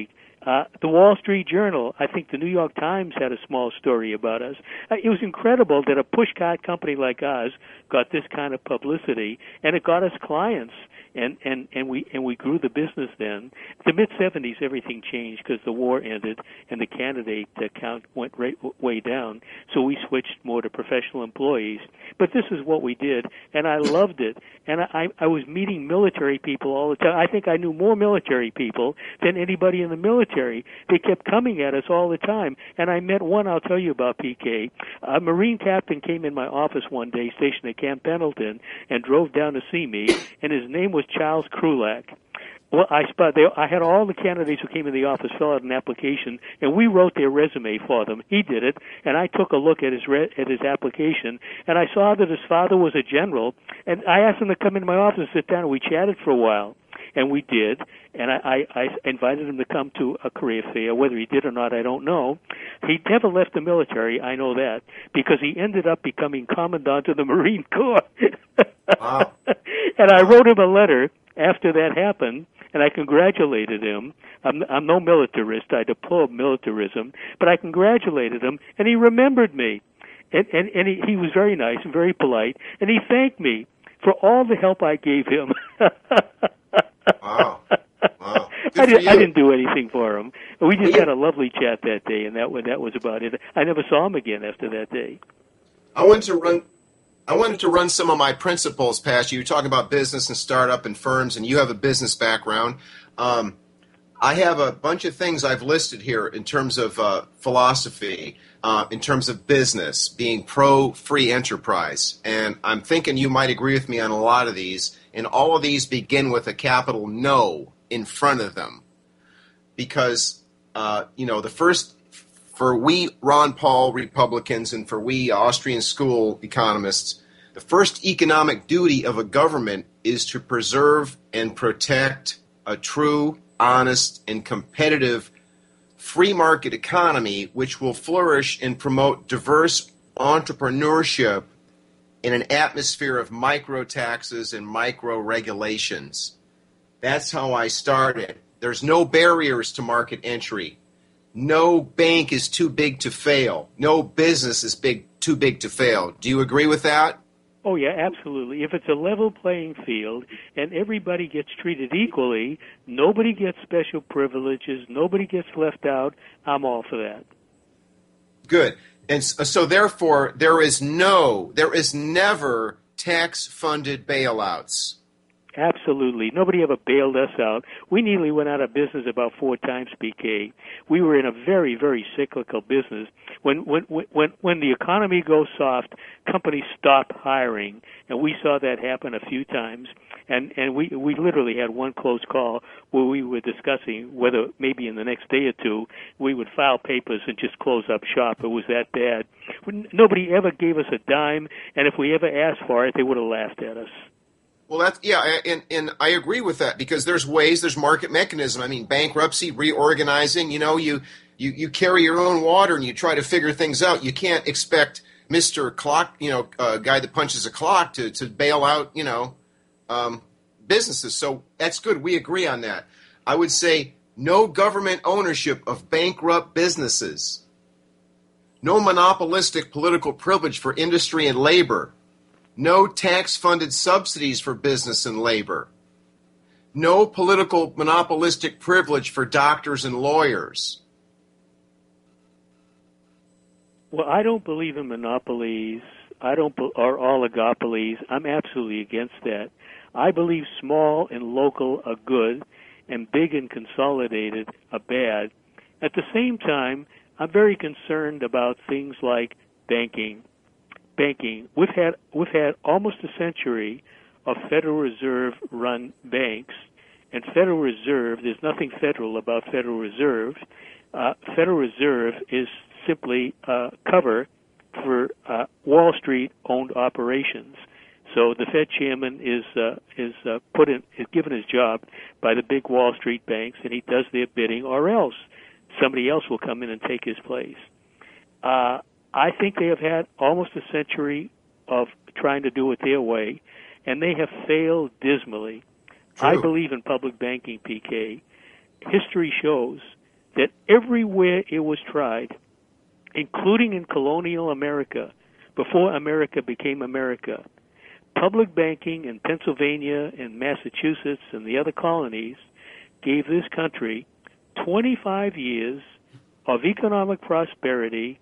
The Wall Street Journal, I think the New York Times had a small story about us. It was incredible that a pushcart company like ours got this kind of publicity, and it got us clients. And we grew the business then. The mid-'70s, everything changed because the war ended and the candidate count went way down. So we switched more to professional employees. But this is what we did, and I loved it. And I was meeting military people all the time. I think I knew more military people than anybody in the military. They kept coming at us all the time. And I met one I'll tell you about, PK. A Marine captain came in my office one day, stationed at Camp Pendleton, and drove down to see me, and his name was Charles Krulak. Well, I had all the candidates who came in the office fill out an application, and we wrote their resume for them. He did it, and I took a look at his application, and I saw that his father was a general, and I asked him to come into my office and sit down, and we chatted for a while. And we did, and I invited him to come to a career fair. Whether he did or not, I don't know. He never left the military, I know that, because he ended up becoming Commandant of the Marine Corps. Wow. And I wrote him a letter after that happened, and I congratulated him. I'm no militarist. I deplore militarism, but I congratulated him, and he remembered me. And he was very nice and very polite, and he thanked me for all the help I gave him. Wow. Wow. I didn't do anything for him. We just had a lovely chat that day, and that was about it. I never saw him again after that day. I wanted to run some of my principles past you. You're talking about business and startup and firms, and you have a business background. I have a bunch of things I've listed here in terms of philosophy, in terms of business, being pro-free enterprise. And I'm thinking you might agree with me on a lot of these. And all of these begin with a capital No in front of them. Because, the first, for we Ron Paul Republicans and for we Austrian school economists, the first economic duty of a government is to preserve and protect a true, honest, and competitive free market economy which will flourish and promote diverse entrepreneurship in an atmosphere of micro taxes and micro regulations. That's how I started. There's no barriers to market entry. No bank is too big to fail. No business is too big to fail. Do you agree with that? Oh, yeah, absolutely. If it's a level playing field and everybody gets treated equally, nobody gets special privileges, nobody gets left out, I'm all for that. Good. And so therefore, there is never tax-funded bailouts. Absolutely. Nobody ever bailed us out. We nearly went out of business about 4 times, PK. We were in a very, very cyclical business. When the economy goes soft, companies stop hiring, and we saw that happen a few times. And we literally had one close call where we were discussing whether maybe in the next day or two we would file papers and just close up shop. It was that bad. Nobody ever gave us a dime, and if we ever asked for it, they would have laughed at us. Well, and I agree with that because there's market mechanism. I mean, bankruptcy, reorganizing. You carry your own water and you try to figure things out. You can't expect Mr. Clock, guy that punches a clock to bail out, businesses. So that's good. We agree on that. I would say no government ownership of bankrupt businesses. No monopolistic political privilege for industry and labor. No tax-funded subsidies for business and labor. No political monopolistic privilege for doctors and lawyers. Well, I don't believe in monopolies. Or oligopolies. I'm absolutely against that. I believe small and local are good, and big and consolidated are bad. At the same time, I'm very concerned about things like banking. We've had almost a century of Federal Reserve-run banks, and Federal Reserve, there's nothing federal about Federal Reserve. Federal Reserve is simply cover for Wall Street-owned operations. So the Fed chairman is given his job by the big Wall Street banks, and he does their bidding, or else somebody else will come in and take his place. I think they have had almost a century of trying to do it their way, and they have failed dismally. True. I believe in public banking, PK. History shows that everywhere it was tried, including in colonial America, before America became America, public banking in Pennsylvania and Massachusetts and the other colonies gave this country 25 years of economic prosperity,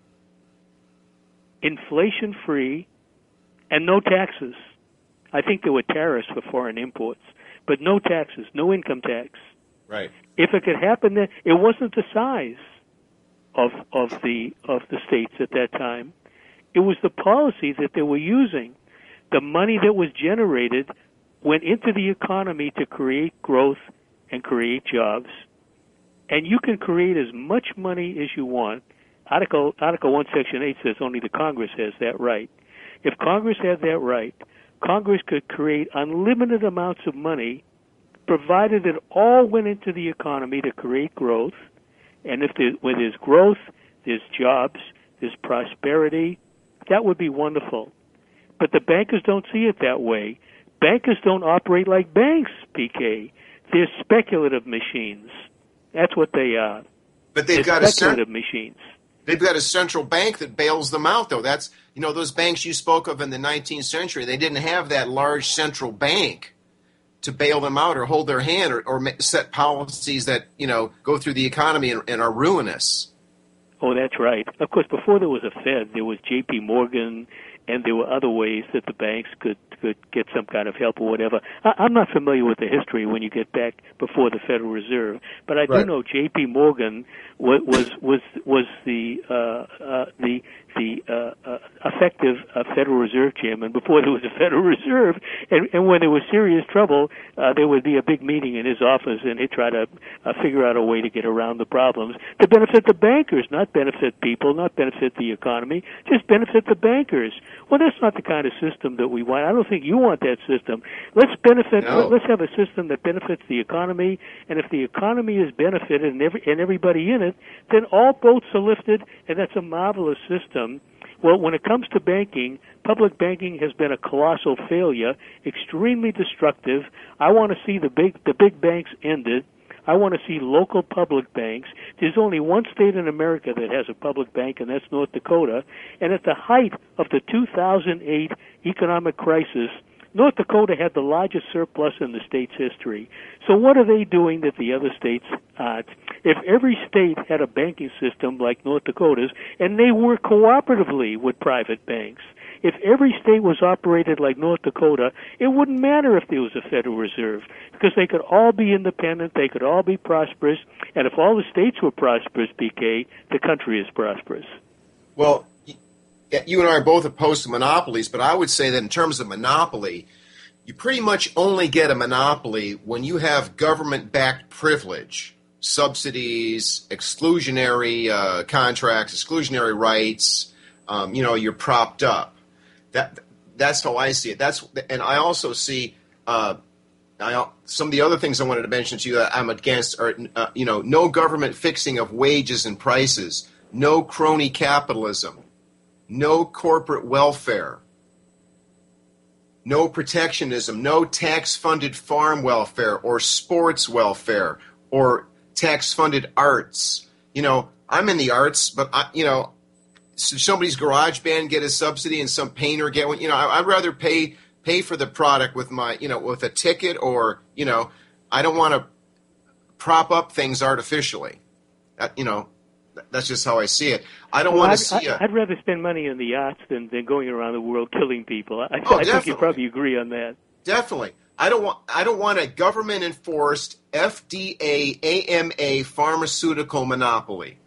inflation-free, and no taxes. I think there were tariffs for foreign imports, but no taxes, no income tax. Right. If it could happen, then it wasn't the size of the states at that time. It was the policy that they were using. The money that was generated went into the economy to create growth and create jobs. And you can create as much money as you want. Article 1, Section 8 says only the Congress has that right. If Congress had that right, Congress could create unlimited amounts of money, provided it all went into the economy to create growth. And where there's growth, there's jobs, there's prosperity. That would be wonderful. But the bankers don't see it that way. Bankers don't operate like banks, PK. They're speculative machines. That's what they are. But they've They're got speculative machines. They've got a central bank that bails them out, though. That's, those banks you spoke of in the 19th century, they didn't have that large central bank to bail them out or hold their hand or set policies that, go through the economy and are ruinous. Oh, that's right. Of course, before there was a Fed, there was J.P. Morgan, and there were other ways that the banks could get some kind of help or whatever. I'm not familiar with the history when you get back before the Federal Reserve, but I do know J.P. Morgan was the effective Federal Reserve chairman before there was a Federal Reserve, and when there was serious trouble, there would be a big meeting in his office, and he'd try to figure out a way to get around the problems to benefit the bankers, not benefit people, not benefit the economy, just benefit the bankers. Well, that's not the kind of system that we want. I don't think you want that system. Let's benefit. No. Let's have a system that benefits the economy, and if the economy is benefited and everybody in it, then all boats are lifted, and that's a marvelous system. Well, when it comes to banking, public banking has been a colossal failure, extremely destructive. I want to see the big banks ended. I want to see local public banks. There's only one state in America that has a public bank, and that's North Dakota. And at the height of the 2008 economic crisis, North Dakota had the largest surplus in the state's history. So what are they doing that the other states aren't? If every state had a banking system like North Dakota's, and they work cooperatively with private banks, if every state was operated like North Dakota, it wouldn't matter if there was a Federal Reserve, because they could all be independent, they could all be prosperous, and if all the states were prosperous, PK, the country is prosperous. Well, you and I are both opposed to monopolies, but I would say that in terms of monopoly, you pretty much only get a monopoly when you have government-backed privilege, subsidies, exclusionary contracts, exclusionary rights. You're propped up. That's how I see it. And I also see some of the other things I wanted to mention to you that I'm against are no government fixing of wages and prices, no crony capitalism, no corporate welfare, no protectionism, no tax-funded farm welfare or sports welfare or tax-funded arts. I'm in the arts, but somebody's garage band get a subsidy and some painter get one. I'd rather pay for the product with my, with a ticket or, I don't want to prop up things artificially. That's just how I see it. I don't want to see I'd rather spend money in the arts than going around the world killing people. I think you probably agree on that. Definitely. I don't want a government-enforced FDA, AMA pharmaceutical monopoly.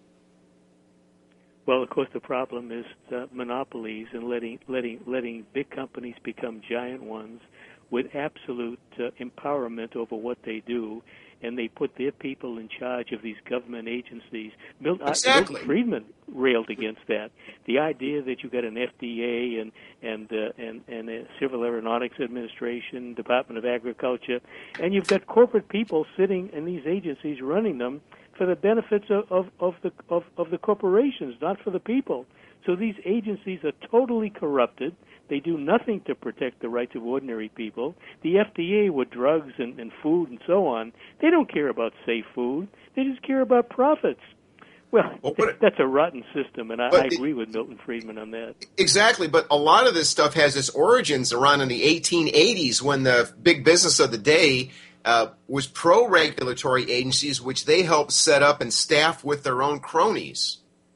Well, of course, the problem is monopolies and letting big companies become giant ones with absolute empowerment over what they do, and they put their people in charge of these government agencies. Exactly. Milton Friedman railed against that. The idea that you got an FDA and a Civil Aeronautics Administration, Department of Agriculture, and you've got corporate people sitting in these agencies running them for the benefits of the corporations, not for the people. So these agencies are totally corrupted. They do nothing to protect the rights of ordinary people. The FDA with drugs and food and so on, they don't care about safe food. They just care about profits. Well, that's a rotten system, and I agree with Milton Friedman on that. Exactly, but a lot of this stuff has its origins around in the 1880s when the big business of the day was pro-regulatory agencies, which they helped set up and staff with their own cronies.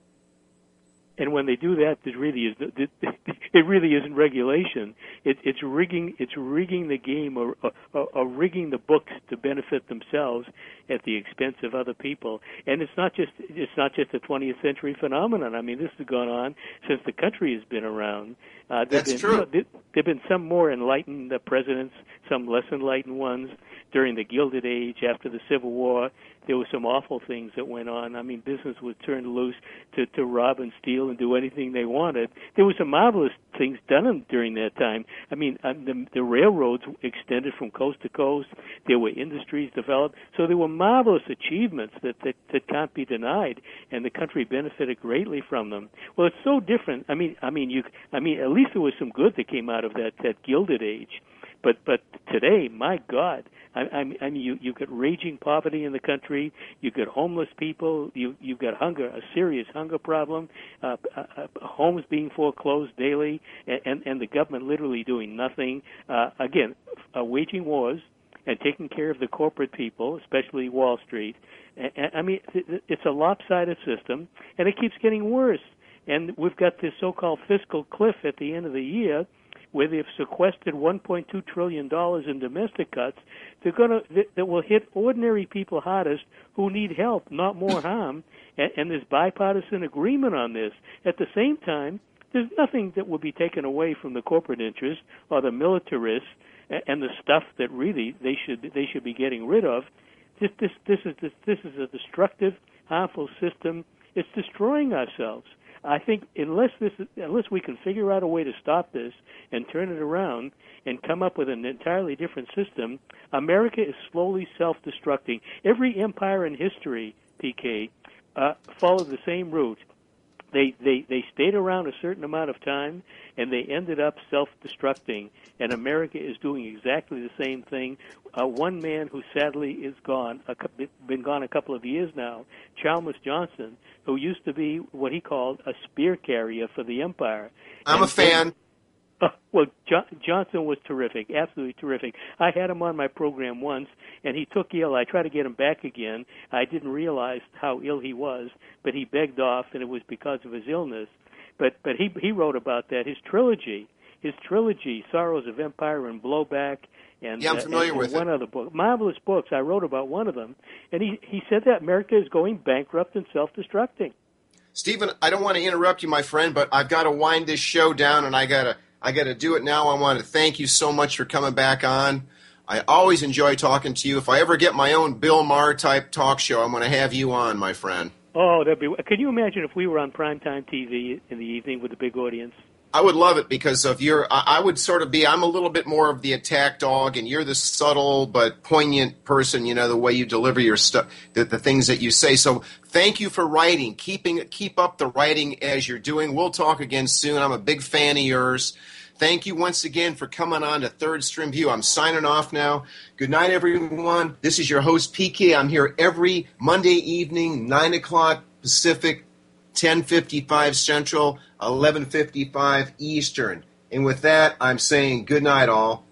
And when they do that, it really isn't regulation. It's rigging the game or rigging the books to benefit themselves at the expense of other people. And it's not just a 20th century phenomenon. I mean, this has gone on since the country has been around. That's true. There've been some more enlightened presidents, some less enlightened ones. During the Gilded Age, after the Civil War, there were some awful things that went on. I mean, business was turned loose to rob and steal and do anything they wanted. There were some marvelous things done during that time. I mean, the railroads extended from coast to coast. There were industries developed. So there were marvelous achievements that can't be denied, and the country benefited greatly from them. Well, it's so different. I mean, at least there was some good that came out of that Gilded Age. But today, my God, I mean, you've got raging poverty in the country. You've got homeless people. You've got hunger, a serious hunger problem. Homes being foreclosed daily, and the government literally doing nothing. Again, waging wars and taking care of the corporate people, especially Wall Street. I mean, it's a lopsided system, and it keeps getting worse. And we've got this so-called fiscal cliff at the end of the year, where they've sequestered $1.2 trillion in domestic cuts that will hit ordinary people hardest who need help, not more harm. And there's bipartisan agreement on this. At the same time, there's nothing that will be taken away from the corporate interests or the militarists and the stuff that really they should be getting rid of. This is a destructive, harmful system. It's destroying ourselves. I think unless we can figure out a way to stop this and turn it around and come up with an entirely different system, America is slowly self-destructing. Every empire in history, PK, followed the same route. They stayed around a certain amount of time, and they ended up self-destructing. And America is doing exactly the same thing. One man who sadly is been gone a couple of years now, Chalmers Johnson, who used to be what he called a spear carrier for the empire. I'm a fan. Well, Johnson was terrific, absolutely terrific. I had him on my program once, and he took ill. I tried to get him back again. I didn't realize how ill he was, but he begged off, and it was because of his illness. But he wrote about that. His trilogy, Sorrows of Empire and Blowback, and I'm familiar with one other book, marvelous books. I wrote about one of them, and he said that America is going bankrupt and self-destructing. Stephen, I don't want to interrupt you, my friend, but I've got to wind this show down, and I got to do it now. I want to thank you so much for coming back on. I always enjoy talking to you. If I ever get my own Bill Maher type talk show, I'm going to have you on, my friend. Oh, that'd be. Can you imagine if we were on primetime TV in the evening with a big audience? I would love it because of I would sort of be, I'm a little bit more of the attack dog, and you're the subtle but poignant person, the way you deliver your stuff, the things that you say. So thank you for writing. Keep up the writing as you're doing. We'll talk again soon. I'm a big fan of yours. Thank you once again for coming on to Third Stream View. I'm signing off now. Good night, everyone. This is your host, PK. I'm here every Monday evening, 9 o'clock Pacific, 10:55 Central, 11:55 Eastern. And with that, I'm saying good night, all.